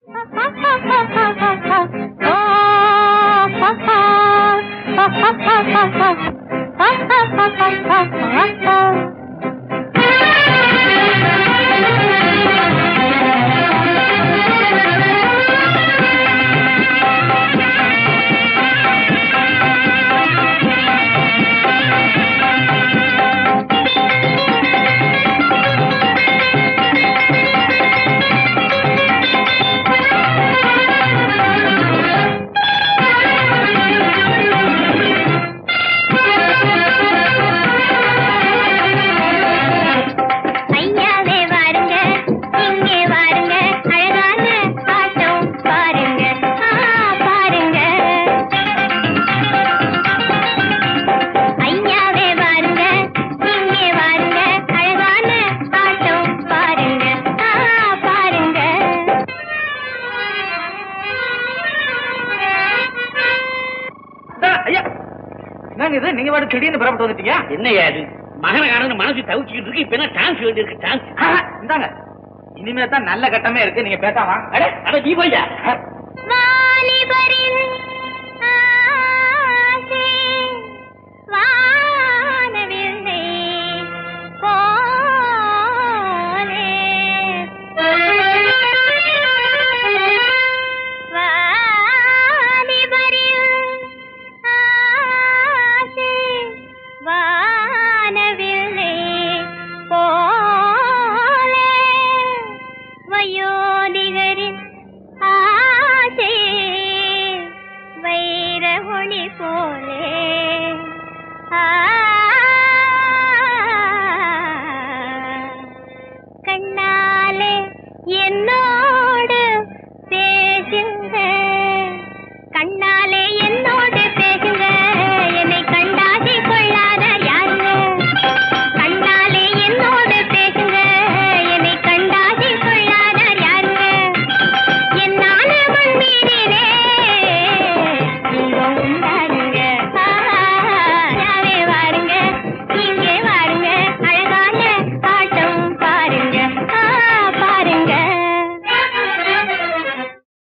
நீங்க வாடு திடீர்னு புறப்பட்டு வந்துட்டீங்க. என்னையா இது மகன காரணம் மனசு தவிச்சுக்கிட்டு இருக்கு. இப்ப என்ன டான்ஸ் வேண்டி இருக்கு? டான்ஸ் இந்தாங்க, இனிமே தான் நல்ல கட்டமே இருக்கு. நீங்க பேசாமா? அட நீ போய்யா. வைர ஒளி போலே